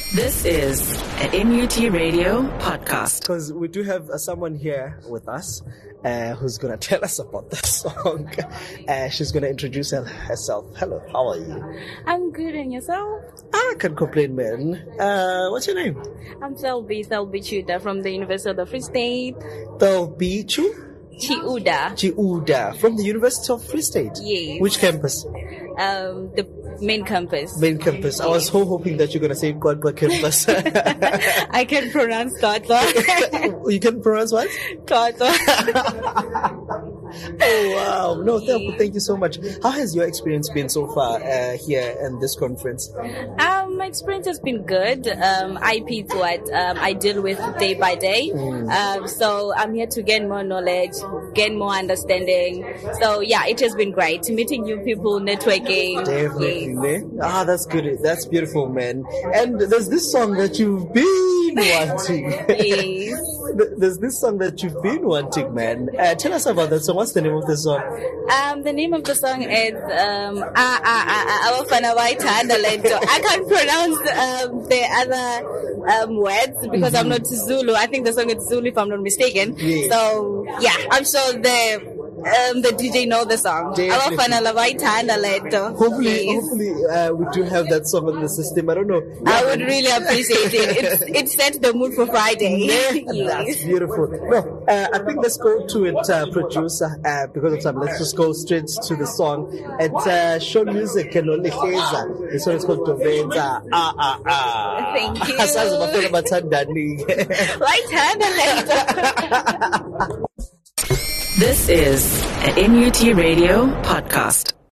This is an NUT Radio podcast. Because we do have someone here with us who's going to tell us about the song. She's going to introduce herself. Hello, how are you? I'm good, and yourself? I can't complain, man. What's your name? I'm Selby Chuda from the University of the Free State. Selby Chiuda. From the University of Free State? Yes. Which campus? The main campus. Main campus. I was so hoping that you're going to say Godba campus. I can pronounce Godba. You can pronounce what? Godba. Oh, wow. No, thank you so much. How has your experience been so far here in this conference? My experience has been good. IP is what I deal with day by day. So I'm here to gain more knowledge, gain more understanding. So yeah, it has been great. Meeting new people, networking. Definitely. Yes. That's good. That's beautiful, man. And there's this song that you've been wanting. Yes. There's this song that you've been wanting, man. Tell us about that song. What's the name of the song? The name of the song is I can't pronounce the other words because I'm not Zulu. I think the song is Zulu if I'm not mistaken. Yeah. So yeah, I'm sure the DJ know the song. Hopefully, we do have that song on the system. I don't know. I would really appreciate it. It sets the mood for Friday. Yes. That's beautiful. No, I think let's go to it, producer. Because of time, let's just go straight to the song. It's show music and only Kheza. This one is called Dovenza. Thank you. Right hand. This is an NUT Radio podcast.